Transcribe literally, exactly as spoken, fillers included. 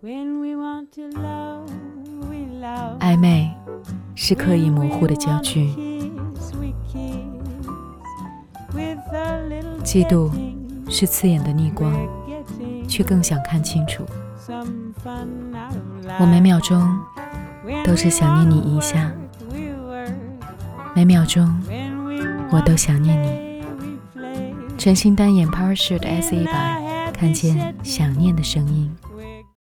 暧昧是刻意模糊的焦距，嫉妒是刺眼的逆光，却更想看清楚。我每秒钟都只想念你一下，每秒钟我都想念你。全新单眼 Power Shirt S 一百，看见想念的声音。